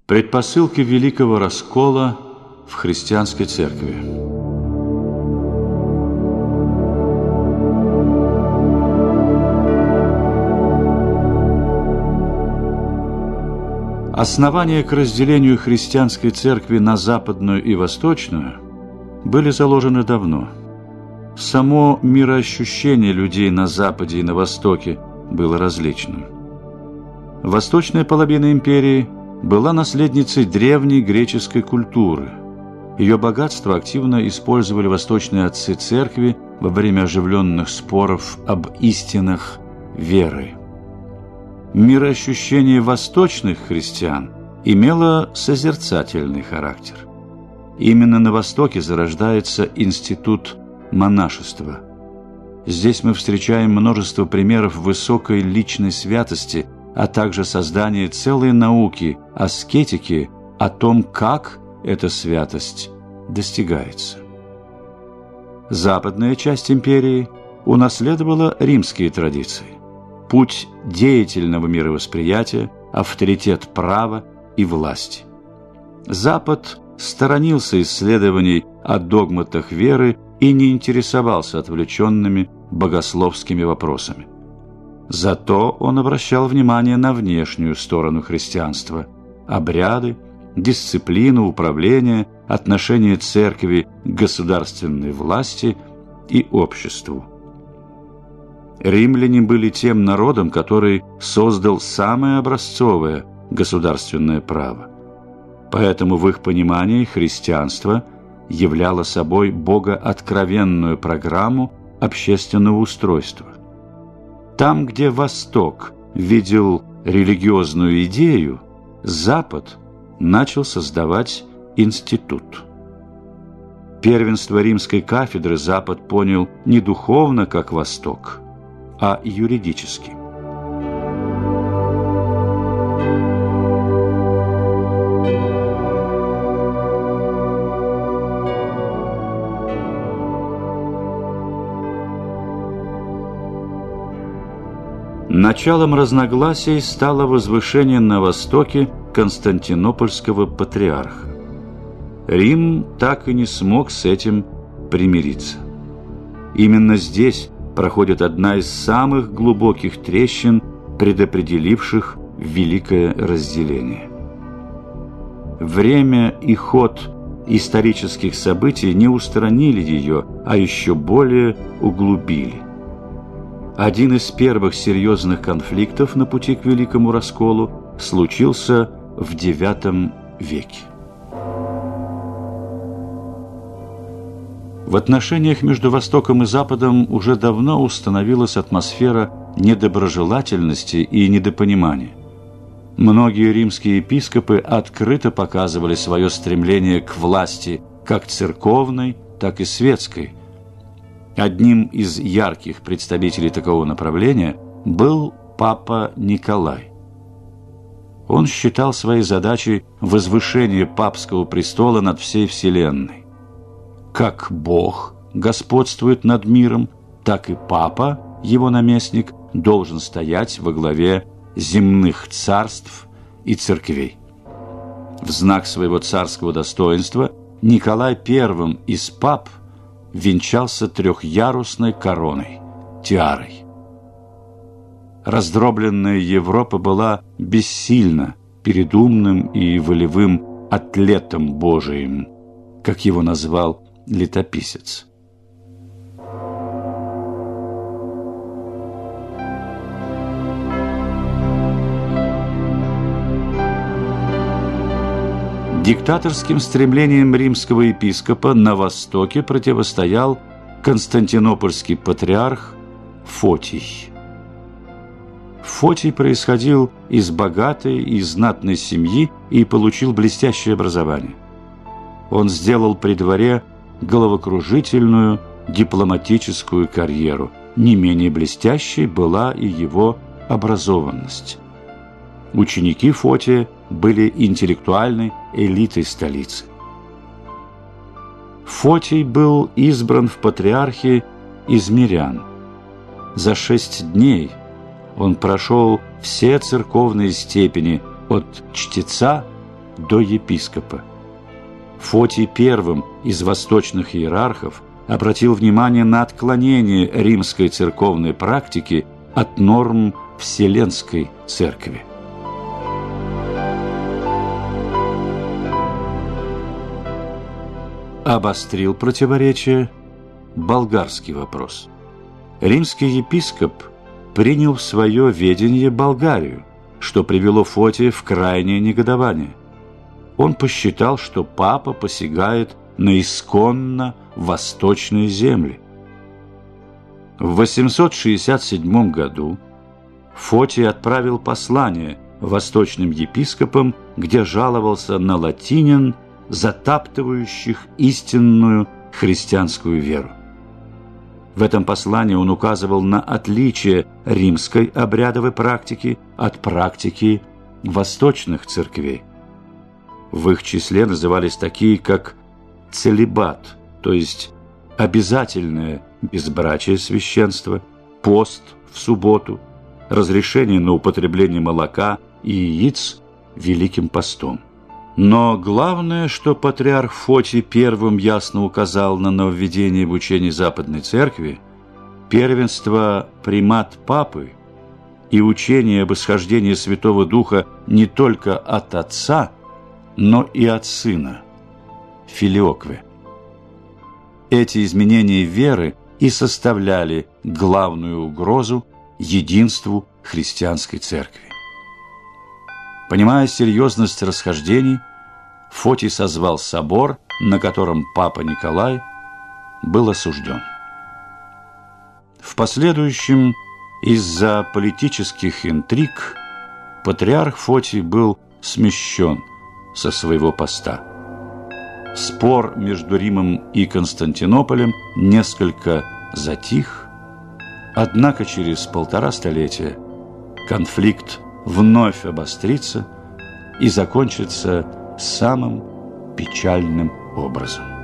Предпосылки великого раскола в христианской церкви. Основания к разделению христианской церкви на западную и восточную были заложены давно. Само мироощущение людей на Западе и на Востоке было различным. Восточная половина империи была наследницей древней греческой культуры. Ее богатство активно использовали восточные отцы церкви во время оживленных споров об истинах веры. Мироощущение восточных христиан имело созерцательный характер. Именно на Востоке зарождается институт монашества. Здесь мы встречаем множество примеров высокой личной святости, а также создание целой науки, аскетики, о том, как эта святость достигается. Западная часть империи унаследовала римские традиции. Путь деятельного мировосприятия, авторитет права и власти. Запад сторонился исследований о догматах веры и не интересовался отвлеченными богословскими вопросами. Зато он обращал внимание на внешнюю сторону христианства – обряды, дисциплину, управление, отношение церкви к государственной власти и обществу. Римляне были тем народом, который создал самое образцовое государственное право. Поэтому в их понимании христианство являло собой богооткровенную программу общественного устройства. Там, где Восток видел религиозную идею, Запад начал создавать институт. Первенство римской кафедры Запад понял не духовно, как Восток, а юридически. Началом разногласий стало возвышение на Востоке Константинопольского патриарха. Рим так и не смог с этим примириться. Именно здесь проходит одна из самых глубоких трещин, предопределивших великое разделение. Время и ход исторических событий не устранили ее, а еще более углубили. Один из первых серьезных конфликтов на пути к великому расколу случился в IX веке. В отношениях между Востоком и Западом уже давно установилась атмосфера недоброжелательности и недопонимания. Многие римские епископы открыто показывали свое стремление к власти как церковной, так и светской. Одним из ярких представителей такого направления был папа Николай. Он считал своей задачей возвышение папского престола над всей вселенной. Как Бог господствует над миром, так и папа, его наместник, должен стоять во главе земных царств и церквей. В знак своего царского достоинства Николай I из пап венчался трехъярусной короной, тиарой. Раздробленная Европа была бессильна перед умным и волевым атлетом Божиим, как его назвал летописец. Диктаторским стремлением римского епископа на Востоке противостоял константинопольский патриарх Фотий. Фотий происходил из богатой и знатной семьи и получил блестящее образование. Он сделал при дворе головокружительную дипломатическую карьеру. Не менее блестящей была и его образованность. Ученики Фотия были интеллектуальной элитой столицы. Фотий был избран в патриархи из мирян. За 6 дней он прошел все церковные степени от чтеца до епископа. Фотий первым из восточных иерархов обратил внимание на отклонение римской церковной практики от норм Вселенской Церкви. Обострил противоречие болгарский вопрос. Римский епископ принял в свое ведение Болгарию, что привело Фотия в крайнее негодование. Он посчитал, что папа посягает на исконно восточные земли. В 867 году Фотий отправил послание восточным епископам, где жаловался на латинян, затаптывающих истинную христианскую веру. В этом послании он указывал на отличие римской обрядовой практики от практики восточных церквей. В их числе назывались такие, как целибат, то есть обязательное безбрачие священства, пост в субботу, разрешение на употребление молока и яиц Великим постом. Но главное, что патриарх Фотий первым ясно указал на нововведение в учении Западной Церкви, первенство примат Папы и учение об исхождении Святого Духа не только от Отца, но и от Сына, филиокве. Эти изменения веры и составляли главную угрозу единству христианской церкви. Понимая серьезность расхождений, Фотий созвал собор, на котором папа Николай был осужден. В последующем, из-за политических интриг, патриарх Фотий был смещен со своего поста. Спор между Римом и Константинополем несколько затих, однако через 1,5 столетия конфликт вновь обострится и закончится самым печальным образом.